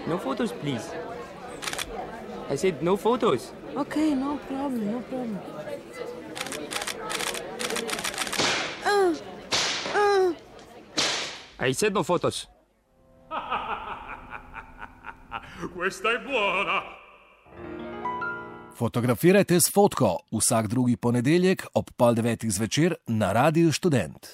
No photos, please. I said no photos. Okay, no problem. I said no photos. Questa è buona. Fotografirajte s fotko vsak drugi ponedeljek ob 8:30 zvečer na Radiu Študent.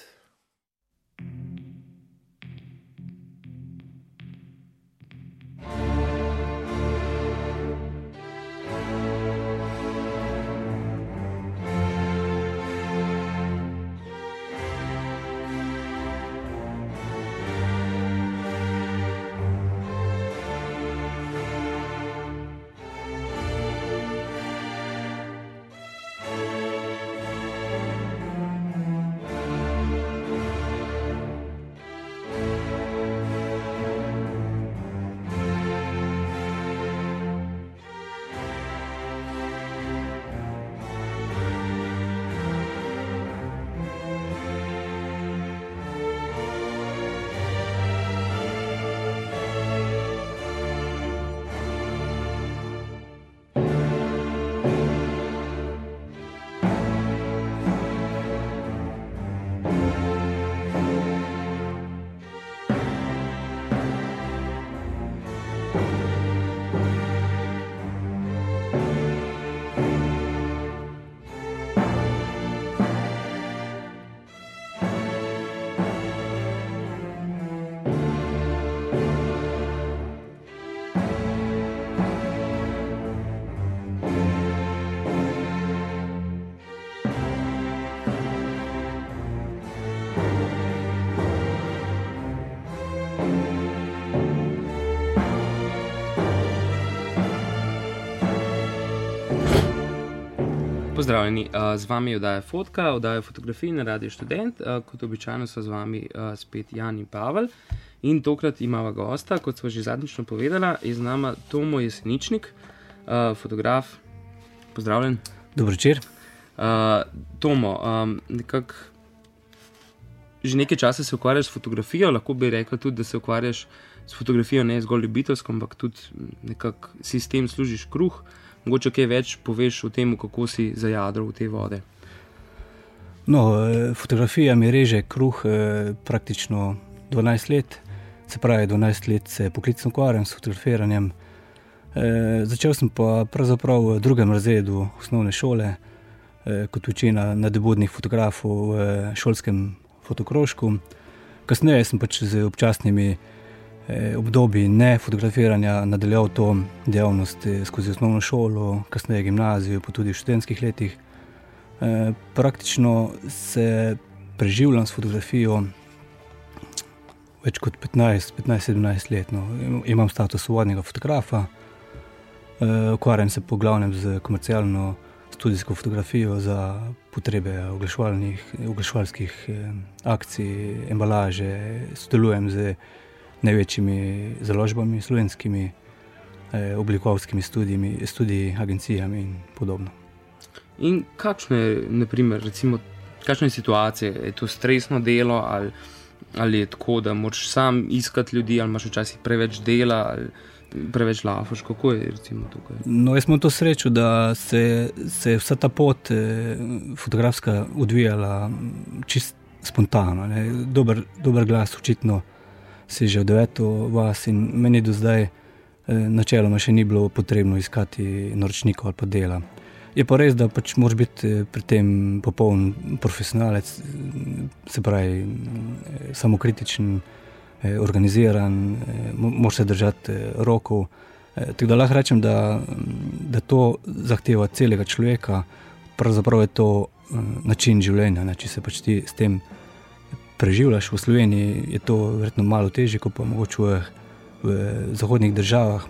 Pozdravljeni, z vami je oddaja Fotka, oddaja fotografij na Radiu Študent. Kot običajno so z vami spet Jan in Pavel. In tokrat imava gosta, kot sva že zadnjično povedala, je z nama Tomo Jeseničnik, fotograf. Pozdravljen. Dobro večer. Tomo, nekako že nekaj časa se ukvarjaš s fotografijo, lahko bi rekla tudi, da se ukvarjaš s fotografijo ne zgolj ljubiteljsko, ampak tudi nekako si s tem služiš kruh. Mogoče kaj več poveš o tem, kako si zajadral v te vode? No, fotografija mi reže kruh praktično 12 let. Se pravi, 12 let se poklicno ukvarjam s fotografiranjem. Začel sem pa pravzaprav v 2. razredu osnovne šole, kot večina nadobudnih fotografov v šolskem fotokrožku. Kasneje sem pač z občasnimi obdobji ne fotografiranja nadaljeval to dejavnost skozi osnovno šolo, kasneje gimnazijo, pa tudi v študentskih letih. Praktično se preživljam s fotografijo več kot 15-17 let. No. Imam status svobodnega fotografa, ukvarjam se po glavnem z komercialno studijsko fotografijo za potrebe oglaševalskih akcij, embalaže, sodelujem z največjimi založbami, slovenskimi, oblikovalskimi studiji, agencijami in podobno. In kakšno je, naprimer, recimo, kakšna je situacija? Je to stresno delo ali je tako, da moraš sam iskati ljudi, ali imaš včasih preveč dela, ali preveč lafaš? Kako je recimo tukaj? No, jaz imam to srečo, da se vsa ta pot fotografska odvijala čist spontano. Ne? Dober glas očitno si že v 9. vas in meni do zdaj načeloma še ni bilo potrebno iskati naročnikov ali pa dela. Je pa res, da pač moraš biti pri tem popoln profesionalec, se pravi samokritičen, organiziran, moraš se držati rokov. Tako da lahko rečem, da to zahteva celega človeka, pravzaprav je to način življenja, ne? Če se pač ti s tem preživljaš. V Sloveniji je to verjetno malo težje, kot pa mogoče v zahodnih državah.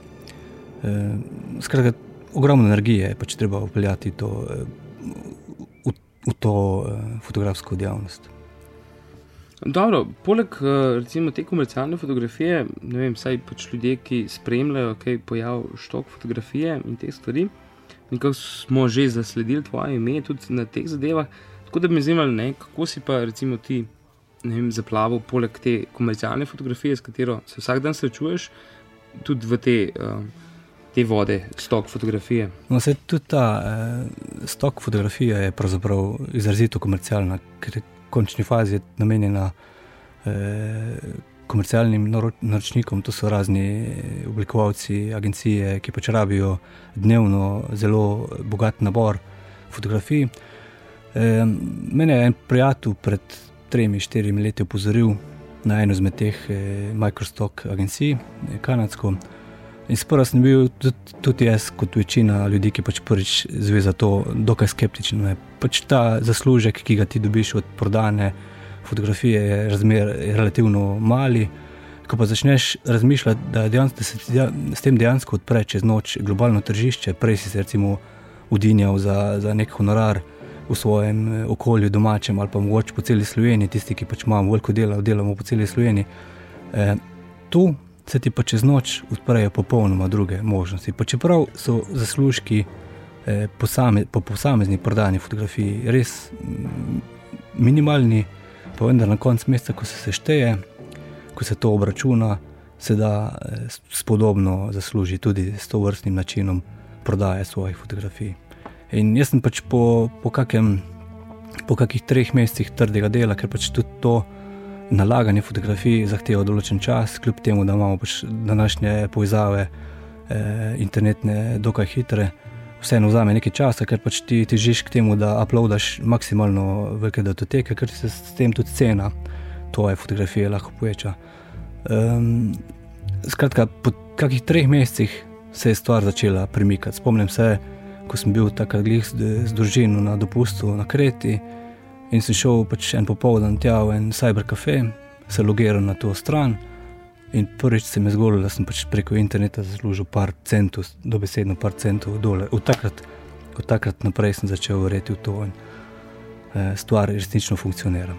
Skratka, ogromno energije je pač treba upeljati v to fotografsko dejavnost. Dobro, poleg recimo te komercialne fotografije, ne vem, saj pač ljudje, ki spremljajo kaj pojav štok fotografije in te stvari, nekako smo že zasledili tvoje ime tudi na teh zadevah, tako da bi me zanimalo, ne, kako si pa recimo ti, ne vem, zaplaval poleg te komercialne fotografije, s katero se vsak dan srečuješ, tudi v te vode, stok fotografije. No, se tudi ta stok fotografije je pravzaprav izrazito komercialna, ker v končni fazi je namenjena komercialnim naročnikom, to so razni oblikovalci, agencije, ki pač rabijo dnevno zelo bogat nabor fotografij. Mene je en prijatelj pred 3-4 leti opozoril na eno izmed teh Microstock agencij, kanadsko. In sprva sem bil tudi jaz, kot večina ljudi, ki pač prvič zve za to, dokaj skeptičen. Pač ta zaslužek, ki ga ti dobiš od prodane fotografije, je relativno mali. Ko pa začneš razmišljati, da se s tem dejansko odpre čez noč globalno tržišče, prej si se recimo udinjal za nek honorar v svojem okolju domačem ali pa mogoče po celi Sloveniji, tisti, ki pač imamo veliko dela, delamo po celi Sloveniji. Tu se ti pa čez noč odprejo popolnoma druge možnosti. Pa čeprav so zaslužki po posamezni prodani fotografiji res minimalni, pa vendar na konc meseca, ko se sešteje, ko se to obračuna, se da spodobno zasluži tudi s tovrstnim načinom prodaje svojih fotografij. In jaz sem pač po kakih 3 mesecih trdega dela, ker pač tudi to nalaganje fotografij zahteva določen čas, kljub temu, da imamo pač današnje povezave internetne dokaj hitre, vseeno vzame nekaj časa, ker pač ti težiš k temu, da uploadaš maksimalno velike datoteke, ker se s tem tudi cena tvoje fotografije lahko poveča. Skratka, po kakih 3 mesecih se je stvar začela premikati. Spomnim se, ko sem bil takrat glih z družino na dopustu na Kreti in sem šel pač en popoldan tja v en cybercafe, se logiral na to stran in prvič se mi je zgodilo, da sem pač preko interneta zaslužil par centov, dobesedno par centov dolarjev. Od takrat naprej sem začel verjeti v to in stvar resnično funkcionira.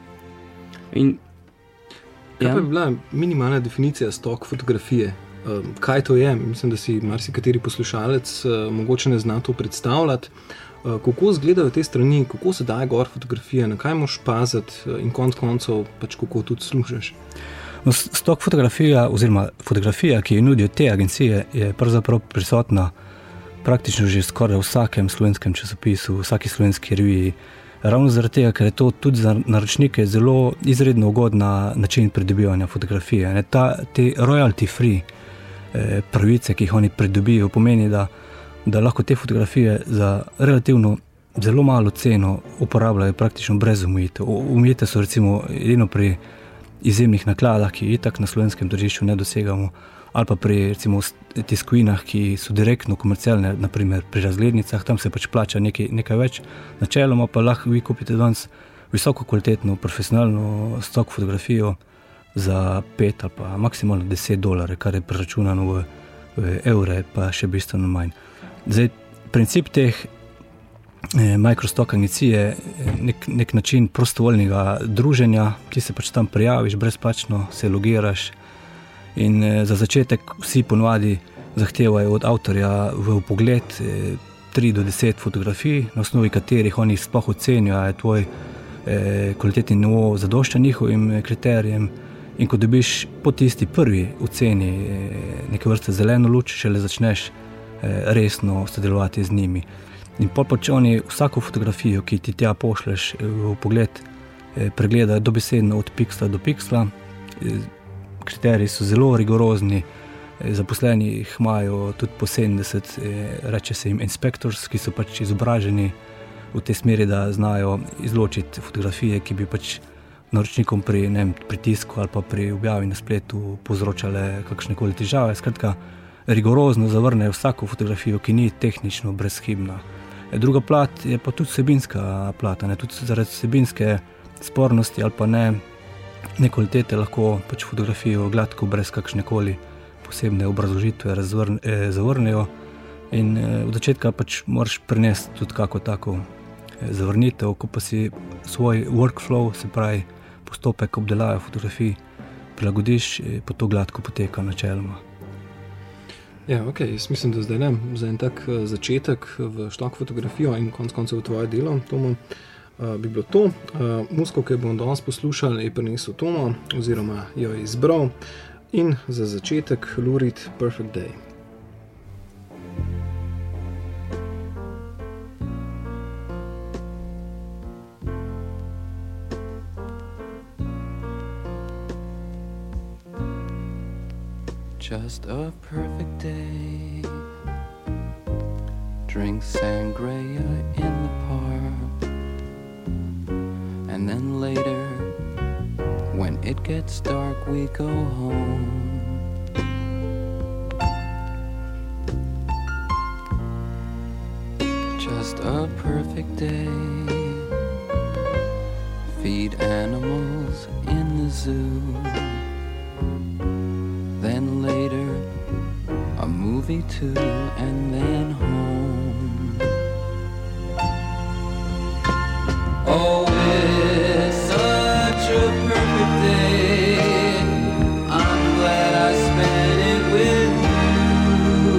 Kaj pa bi bila minimalna definicija stok fotografije? Kaj to je? Mislim, da si marsikateri poslušalec mogoče ne zna to predstavljati. Kako izgledajo te strani, kako se daje gor fotografije, na kaj moraš paziti in konec koncev pač kako tudi služiš? No, stok fotografija oziroma fotografija, ki jo nudijo te agencije, je pravzaprav prisotna praktično že skoraj v vsakem slovenskem časopisu, v vsaki slovenski reviji. Ravno zaradi tega, ker je to tudi za naročnike zelo izredno ugodna način pridobivanja fotografije. Te royalty free pravice, ki jih oni pridobijo, pomeni, da lahko te fotografije za relativno zelo malo ceno uporabljajo praktično brez omejitev. Omejitve so recimo edino pri izjemnih nakladah, ki itak na slovenskem tržišču ne dosegamo, ali pa pri recimo tiskovinah, ki so direktno komercialne, naprimer pri razglednicah, tam se pač plača nekaj več. Načeloma pa lahko vi kupite danes visoko kvalitetno, profesionalno stok fotografijo za 5 ali pa maksimalno $10, kar je preračunano v evre, pa še bistveno manj. Zdaj, princip teh Microstock agencije je nek način prostovoljnega druženja, ki se pač tam prijaviš brezplačno, se logiraš in za začetek vsi ponovadi zahtevajo od avtorja v vpogled 3 do 10 fotografij, na osnovi katerih oni sploh ocenijo, je tvoj kvalitetni nivo zadošča njihovim kriterijem. In ko dobiš po tisti prvi oceni neke vrste zeleno luč, šele začneš resno sodelovati z njimi. In pač oni vsako fotografijo, ki ti tja pošleš v pogled, pregledajo dobesedno od piksla do piksla. Kriteriji so zelo rigorozni, zaposleni jih imajo tudi po 70, reče se jim inspectors, ki so pač izobraženi v tej smeri, da znajo izločiti fotografije, ki bi pač naročnikom pri tisku ali pa pri objavi na spletu povzročale kakšnekoli težave. Skratka, rigorozno zavrnejo vsako fotografijo, ki ni tehnično brezhibna. Druga plat je pa tudi vsebinska plata, tudi zaradi vsebinske spornosti ali pa ne kvalitete lahko pač fotografijo gladko brez kakšnekoli posebne obrazložitve zavrnejo in od začetka pač moraš prinesti tudi kako tako zavrnitev, ko pa si svoj workflow, se pravi postopek obdelave fotografij prilagodiš, pa to gladko poteka načeloma. Ja, ok, jaz mislim, da zdaj za en tak začetek v štok fotografijo in konec koncev v tvoje delo, Tomo, bi bilo to. Muziko, ki jo bomo danes poslušali, je prinesel Tomo, oziroma jo je izbral. In za začetek Lou Reed Perfect Day. Just a perfect day. Drink sangria in the park. And then later, when it gets dark, we go home. Just a perfect day. Feed animals in the zoo. Then later, a movie too, and then home. Oh, it's such a perfect day. I'm glad I spent it with you.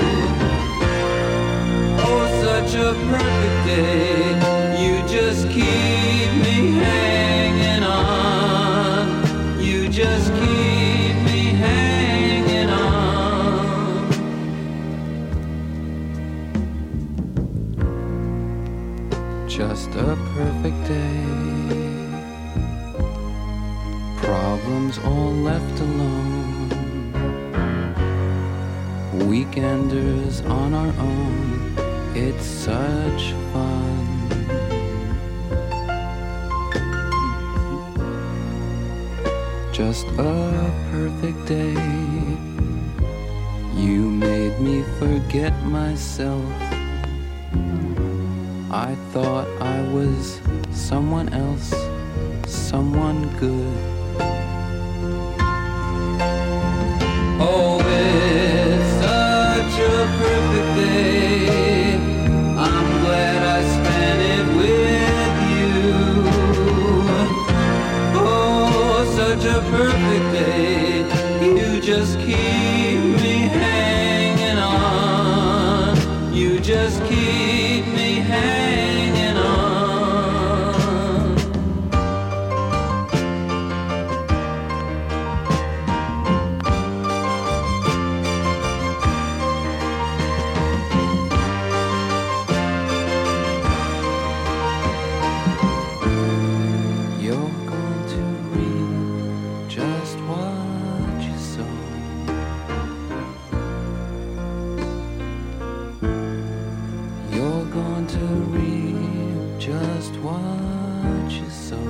Oh, such a perfect day. You just keep me hanging on. You just keep me hanging on. Just a perfect day. Problems all left alone. Weekenders on our own. It's such fun. Just a perfect day. You made me forget myself. I thought I was someone else, someone good. Oh, it's such a perfect day. I'm glad I spent it with you. Oh, such a perfect day. You just keep me hanging on. You just keep me hanging on. You're going to reap just what you sow. You're going to reap just what you sow.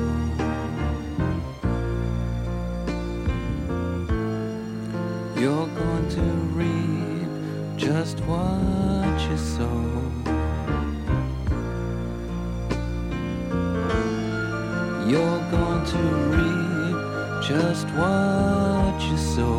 You're going to reap just what you sow. You're going to reap just what you sow.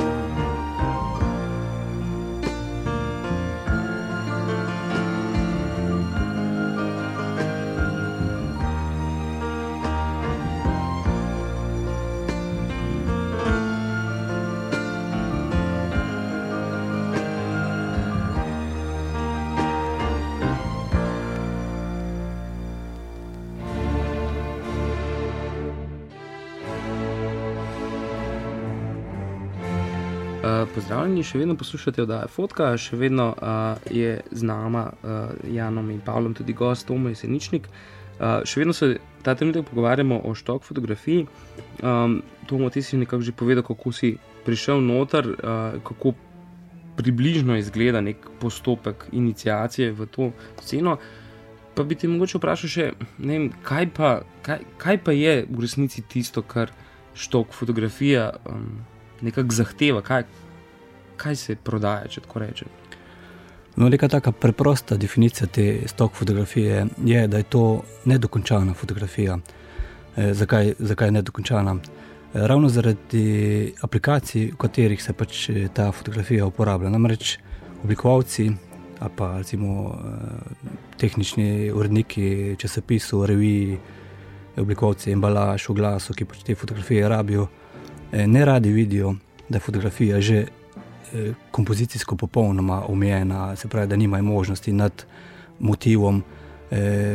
Pozdravljeni, še vedno poslušate oddajo Fotka, še vedno je z nama Janom in Pavlom tudi gost Tomo Jeseničnik. Še vedno se ta trenutek pogovarjamo o stock fotografiji. Tomo, ti si nekako že povedal, kako si prišel noter, kako približno izgleda nek postopek iniciacije v to sceno. Pa bi ti mogoče vprašal še, ne vem, kaj pa je v resnici tisto, kar stock fotografija nekako zahteva, kaj se prodaja, če tako rečem? No, neka taka preprosta definicija te stock fotografije je, da je to nedokončana fotografija. Zakaj nedokončana? Ravno zaradi aplikacij, v katerih se pač ta fotografija uporablja. Namreč oblikovalci ali pa recimo tehnični uredniki časopisov, reviji, oblikovalci embalaž, oglasov, ki pač te fotografije rabijo, ne radi vidijo, da je fotografija že kompozicijsko popolnoma omejena, se pravi, da nimajo možnosti nad motivom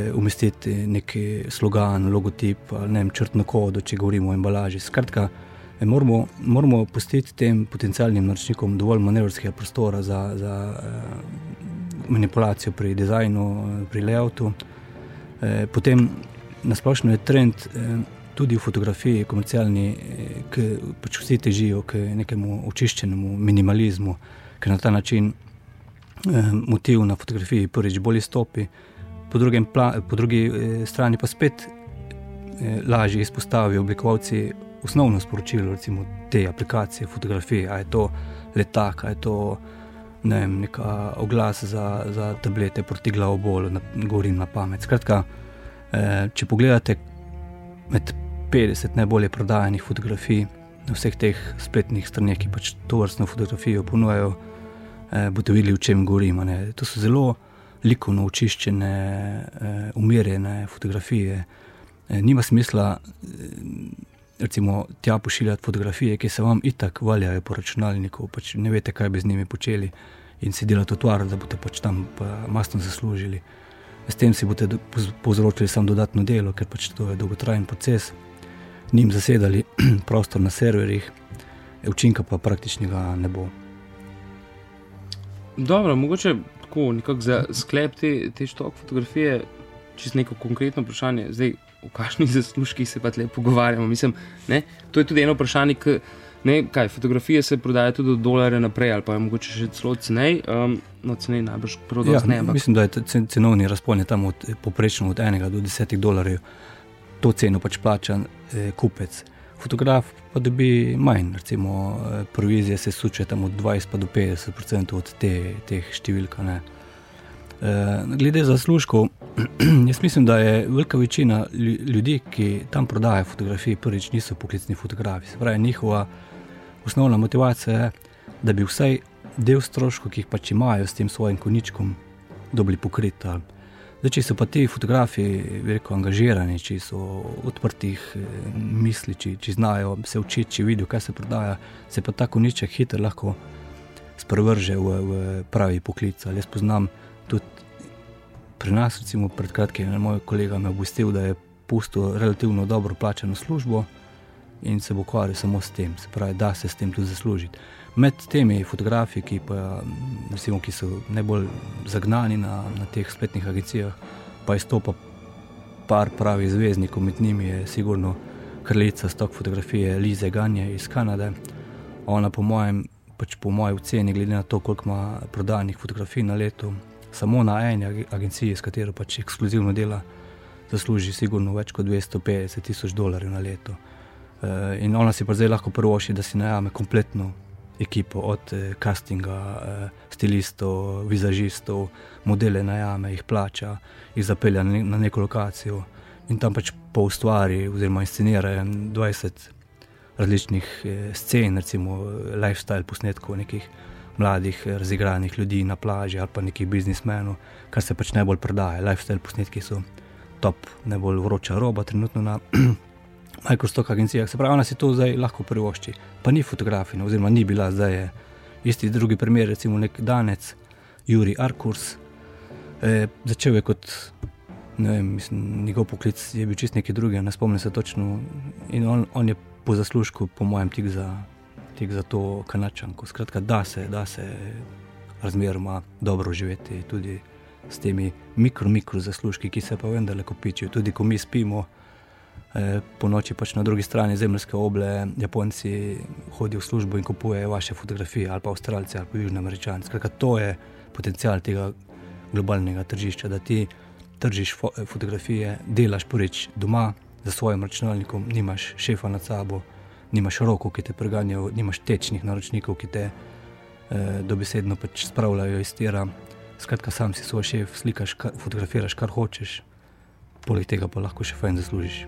umestiti neki slogan, logotip, ne vem, črtno kodo, če govorimo o embalaži. Skratka, Moramo pustiti tem potencialnim naročnikom dovolj manevrskega prostora za manipulacijo pri dizajnu, pri layoutu. Potem nasplošno je trend tudi v fotografiji komercialni, ki pač vsi težijo k nekemu očiščenemu minimalizmu, ker na ta način motiv na fotografiji prvič bolj izstopi, po drugi strani pa spet lažje izpostavijo oblikovalci osnovno sporočilo, recimo te aplikacije fotografije, a je to letak, a je to neka oglas za tablete proti glavobolu, govorim na pamet. Skratka, če pogledate med 50 najbolje prodajanih fotografij na vseh teh spletnih straneh, ki pač to vrstno fotografijo ponujajo, boste videli, o čem govorim. To so zelo likovno očiščene, umirjene fotografije. Nima smisla recimo tja pošiljati fotografije, ki se vam itak valjajo po računalniku, pač ne vete, kaj bi z njimi počeli in si delati utvar, da boste pač tam mastno zaslužili. S tem si boste povzročili samo dodatno delo, ker pač to je dolgotrajen proces. Njim zasedali prostor na serverjih, učinka pa praktičnega ne bo. Dobro, mogoče tako nekako za sklep te štok fotografije, čisto neko konkretno vprašanje, zdaj o kakšnih zaslužkih se pa tle pogovarjamo, mislim, ne, to je tudi eno vprašanje, fotografije se prodaja tudi od $1 naprej, ali pa je mogoče še celo cenej, cenej najbrž prodost ne, ampak... Mislim, da je cenovni razpon je tam poprečno od $1 do $10, to ceno pač plača kupec. Fotograf pa dobi manj, recimo provizije se suče tam od 20 pa do 50% od teh številka, ne. Glede zaslužkov, jaz mislim, da je velika večina ljudi, ki tam prodajajo fotografije, prvič niso poklicni fotografi. Se pravi, njihova osnovna motivacija je, da bi vsaj del stroškov, ki jih pač imajo s tem svojim konjičkom, dobili pokrita. Zdaj, če so pa ti fotografi veliko angažirani, če so odprtih misli, če znajo se učiti, če vidijo, kaj se prodaja, se pa ta konjiček hitro lahko sprevrže v pravi poklic. Jaz poznam tudi pri nas, recimo pred kratkim, moj kolega me obvestil, da je pustil relativno dobro plačano službo in se bo ukvarjal samo s tem, se pravi, da se s tem tudi zaslužiti. Med temi fotografi, ki so najbolj zagnani na teh spletnih agencijah, pa izstopa par pravih zvezdnikov, med njimi je sigurno kraljica stok fotografije Lize Ganje iz Kanade. Ona po moji oceni, glede na to, koliko ima prodanih fotografij na leto, samo na eni agenciji, s katero pač ekskluzivno dela, zasluži sigurno več kot $250,000 na leto. In ona si pa zdaj lahko privošči, da si najame kompletno ekipo, od castinga, stilistov, vizažistov, modele najame, jih plača, jih zapelja na neko lokacijo in tam pač poustvari oziroma inscenira 20 različnih scen, recimo lifestyle posnetkov nekih mladih, razigranih ljudi na plaži ali pa nekih biznismenov, kar se pač najbolj prodaja. Lifestyle posnetki so top, najbolj vroča roba trenutno na Microsoft agencijah. Se pravi, ona si to zdaj lahko privošči. Pa ni fotografina, oziroma ni bila, zdaj je isti drugi primer, recimo nek Danec, Juri Arkurs, začel je kot, ne vem, mislim, njegov poklic je bil čist nekaj drugega, ne spomnim se točno, in on je po zaslužku, po mojem, tik za to Kanačanko. Skratka, da se razmeroma dobro živeti tudi s temi mikro zaslužki, ki se pa vendarle kopičijo. Tudi ko mi spimo, po noči pač na drugi strani zemeljske oble Japonci hodijo v službo in kupujejo vaše fotografije, ali pa Avstralci, ali pa Južni Američani. Skratka, to je potencial tega globalnega tržišča, da ti tržiš fotografije, delaš prvič doma za svojim računalnikom, nimaš šefa nad sabo, nimaš rokov, ki te preganjajo, nimaš tečnih naročnikov, ki te dobesedno pač spravljajo iz tira. Skratka, sam si svoj šef, slikaš, fotografiraš, kar hočeš, poleg tega pa lahko še fajn zaslužiš.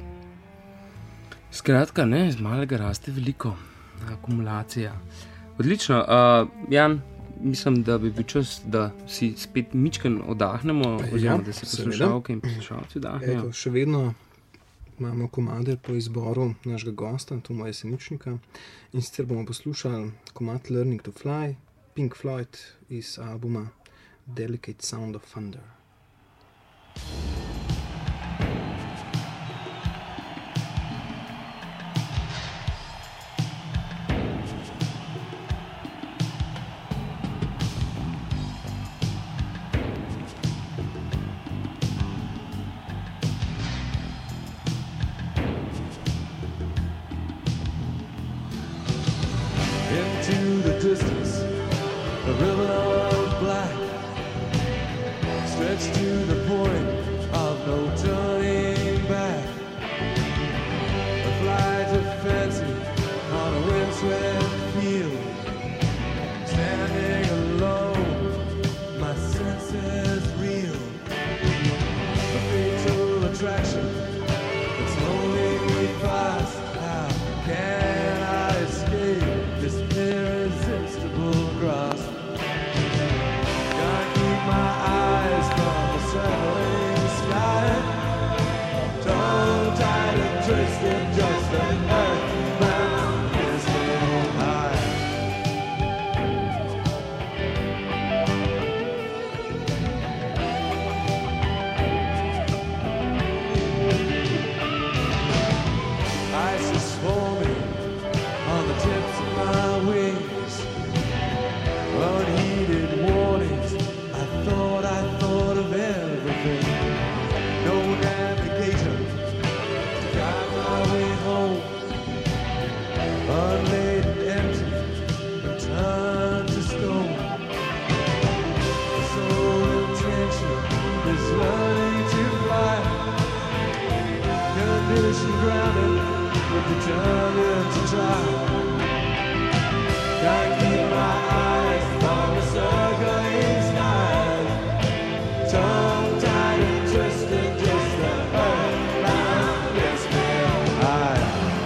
Skratka, ne, z malega raste veliko akumulacija. Odlično. Jan, mislim, da bi bil čas, da si spet mičken oddahnemo, oziroma da se poslušalke in poslušalci odahnejo. Eto, še vedno imamo komade po izboru našega gosta, Toma Jeseničnika, in sicer bomo poslušali komad Learning to Fly, Pink Floyd iz albuma Delicate Sound of Thunder. into the distance, a ribbon of black, stretched to the point of no turning back. A flight of fancy on a windswept field, standing alone, my senses reel. A fatal attraction, it's holding me fast. How can I escape this irresistible grasp? Can't keep my eyes from the circling sky, tongue-tied and twisted, just an earthbound missing high. Ice is forming on the tips of my wings, unheeded warnings. I thought of everything. No navigator to guide my way home. Unladen, empty, returned to stone. The sole intention is learning to fly. Condition grounded, but determined to try. Can't keep my eyes from the circling skies, tongue-tied and twisted, just the earthbound missing high.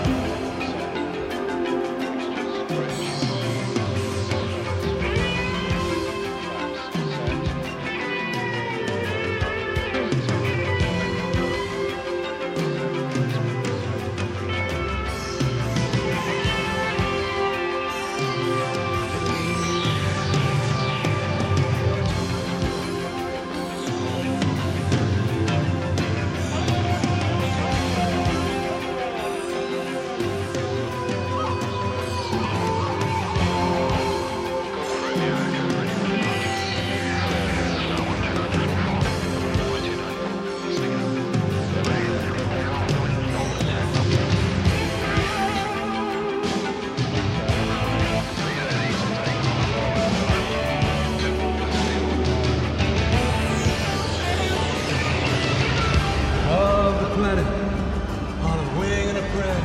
Of the planet, on a wing and a prayer,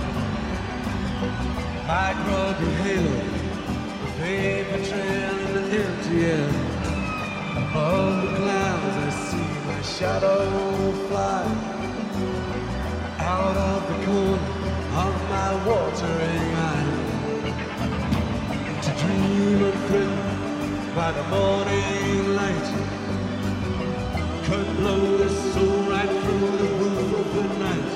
microgrid halo, a paper trail in the empty air. Above the clouds I see my shadow fly, out of the corner of my watering eye, to dream unthreatened by the morning light. Could blow the soul right through the roof of the night.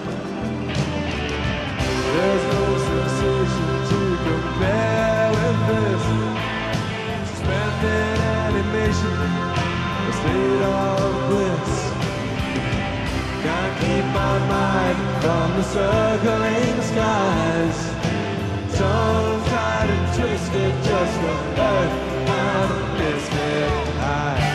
There's no sensation to compare with this. Suspended animation, a state of bliss. Can't keep my mind from the circling skies, tongue-tied and twisted, just the earthbound missing high.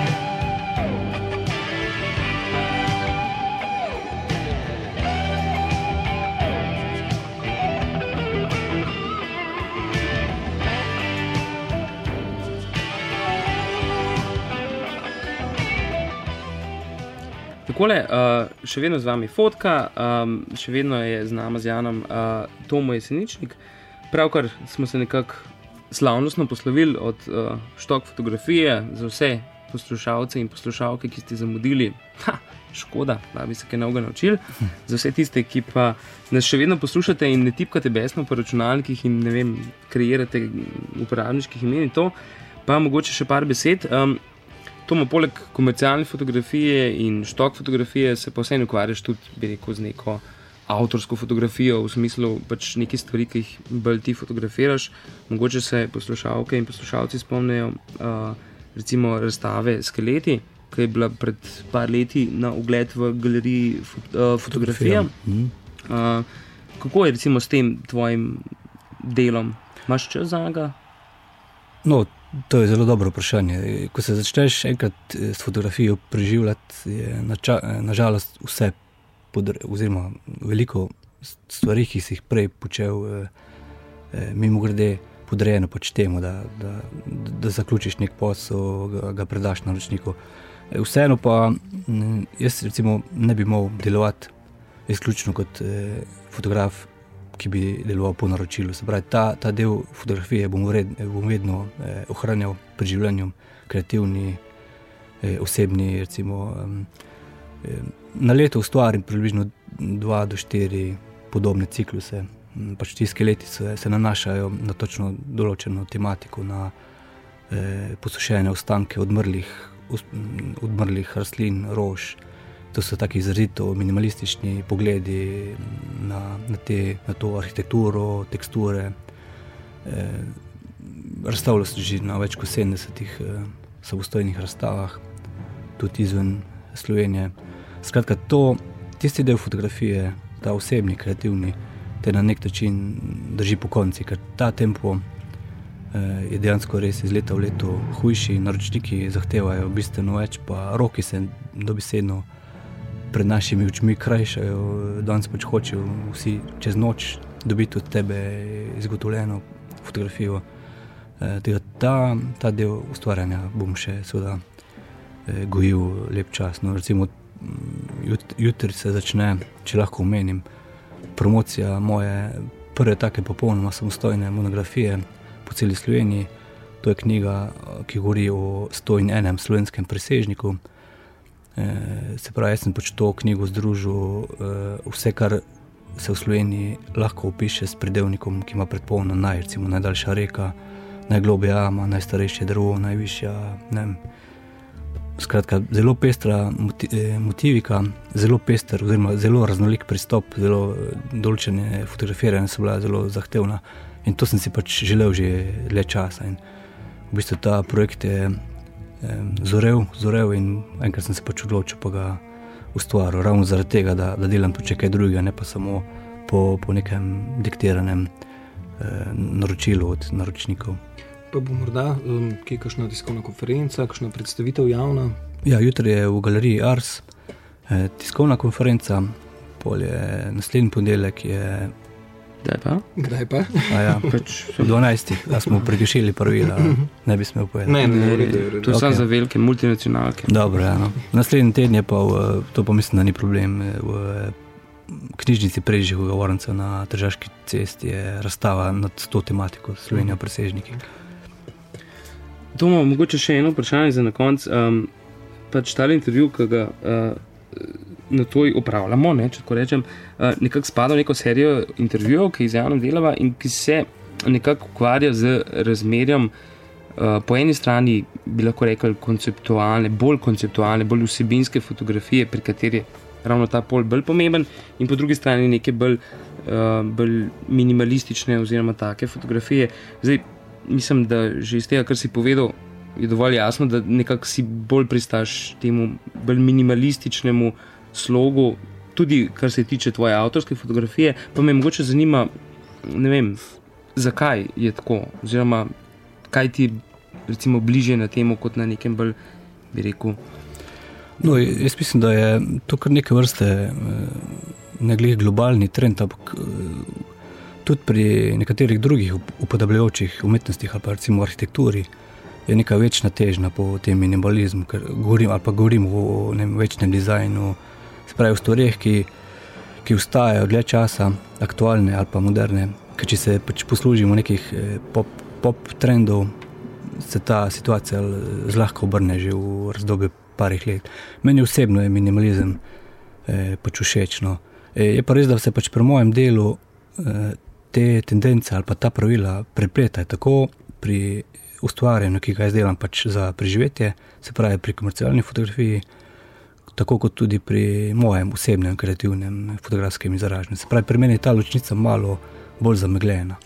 Takole, še vedno z vami Fotka, še vedno je z nama z Janom Tomo Jeseničnik. Pravkar smo se nekako slavnostno poslovili od štok fotografije za vse poslušalce in poslušalke, ki ste zamudili. Škoda, da bi se kaj novega naučili. Za vse tiste, ki pa nas še vedno poslušate in ne tipkate besno po računalnikih in ne vem, kreirate uporabniških imen in to, pa mogoče še par besed. Tomo, poleg komercialne fotografije in štok fotografije se pa vseeno ukvarjaš tudi, bi rekel, z neko avtorsko fotografijo, v smislu pač nekaj stvari, ki jih bolj ti fotografiraš. Mogoče se poslušalke in poslušalci spomnejo recimo razstave Skeleti, ki je bila pred par leti na ogled v galeriji fotografija. Kako je recimo s tem tvojim delom? Imaš čas za njega? No, to je zelo dobro vprašanje. Ko se začneš enkrat s fotografijo preživljati, je nažalost vse oziroma veliko stvari, ki si jih prej počel mimogrede, podrejeno pač temu, da zaključiš nek posel, ga predaš naročniku. Vseeno pa jaz recimo ne bi mogel delovati izključno kot fotograf, ki bi deloval po naročilu. Se pravi, ta del fotografije bom vedno ohranjal pri življenju, kreativni, osebni, recimo. Na leto ustvarim približno 2 do 4 podobne cikluse. Pač ti skeleti se nanašajo na točno določeno tematiko, na posušene ostanke odmrlih rastlin, rož. To so taki izrazito minimalistični pogledi na to arhitekturo, teksture. Razstavljal sem že na več kot 70 samostojnih razstavah, tudi izven Slovenije. Skratka, tisti del fotografije, ta osebni, kreativni, te na nek način drži po konci, ker ta tempo je dejansko res iz leta v leto hujši, naročniki zahtevajo bistveno več, pa roki se dobesedno pred našimi očmi krajšajo, danes pač hočejo vsi čez noč dobiti od tebe izgotovljeno fotografijo. Ta del ustvarjanja bom še seveda gojil lep čas. No, recimo, jutri se začne, če lahko omenim, promocija moje prve take popolnoma samostojne monografije po celi Sloveniji. To je knjiga, ki govori o 101 slovenskem presežniku. Se pravi, jaz sem pač to knjigo združil vse, kar se v Sloveniji lahko opiše s pridevnikom, ki ima predpolno recimo najdaljša reka, najglobja jama, najstarejše drevo, najvišja, skratka, zelo pestra motivika, zelo pester oziroma zelo raznolik pristop, zelo določene fotografiranja so bila zelo zahtevna in to sem si pač želel že dlje časa in v bistvu ta projekt je zorel in enkrat sem se pač odločil pa ga ustvaril, ravno zaradi tega, da delam tudi kaj drugega, ne pa samo po nekem diktiranem naročilu od naročnikov. Pa bo morda kakšna tiskovna konferenca, kakšna predstavitev javna? Ja, jutri je v galeriji Ars tiskovna konferenca, pol je naslednji ponedeljek je... Kdaj pa? Ja, pač 12. A smo prekršili pravila, ne bi smel povedati. Ne, to je samo za velike multinacionalke. Dobro, ja, no. Naslednji teden je pa, to pa mislim, da ni problem, v knjižnici Prežihovega Voranca na Tržaški cesti je razstava nad to tematiko Slovenija presežniki. Tomo, mogoče še eno vprašanje za na konc. Pač tale intervju, ki ga na toj opravljamo, če tako rečem, nekako spada v neko serijo intervjujev, ki izjavno delava in ki se nekako ukvarja z razmerjem po eni strani, bi lahko rekel, bolj konceptualne, bolj vsebinske fotografije, pri kateri je ravno ta pol bolj pomemben, in po drugi strani neke bolj minimalistične oziroma take fotografije. Zdaj, mislim, da že iz tega, kar si povedal, je dovolj jasno, da nekako si bolj pristaš temu bolj minimalističnemu slogu, tudi kar se tiče tvoje avtorske fotografije, pa me mogoče zanima, ne vem, zakaj je tako, oziroma kaj ti recimo bližje na temu, kot na nekem bolj, bi rekel. No, jaz mislim, da je to kar neke vrste ne glede globalni trend, ampak tudi pri nekaterih drugih upodabljajočih umetnostih ali pa recimo arhitekturi je neka večna težnja po tem minimalizmu, ker govorim o večnem dizajnu, se pravi o stvareh, ki vstajajo dlje časa, aktualne ali pa moderne, ker če se pač poslužimo nekih pop trendov, se ta situacija zlahka obrne že v razdobju parih let. Meni osebno je minimalizem pač všečno. Je pa res, da se pač pri mojem delu te tendence ali pa ta pravila prepletajo tako pri ustvarjanju, ki ga jaz delam pač za preživetje, se pravi pri komercialni fotografiji, tako kot tudi pri mojem osebnem kreativnem fotografskem izražanju. Se pravi, pri meni je ta ločnica malo bolj zamegljena.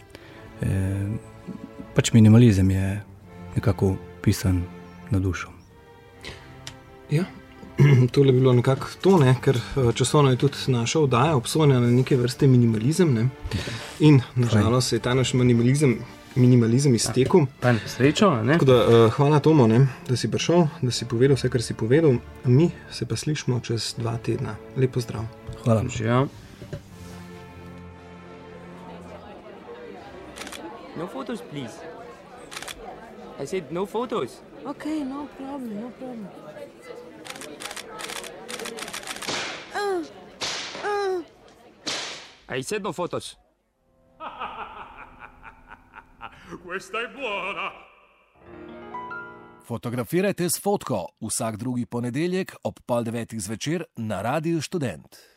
Pač minimalizem je nekako pisan na dušo. Ja, tole bi bilo nekako to, ker časovno je tudi naša oddaja obsojena na neke vrste minimalizem, in nažalost je ta naš minimalizem iztekel. Pa srečo, ne? Tako da hvala Tomo, da si prišel, da si povedal vse, kar si povedal. Mi se pa slišimo čez 2 tedna. Lep pozdrav. Hvala. Ja. No photos, please. I said no photos. Okay, no problem, no problem. I said no photos. Questa è buona! Fotografirajte s fotko vsak drugi ponedeljek ob 8:30 zvečer na Radiu Študent.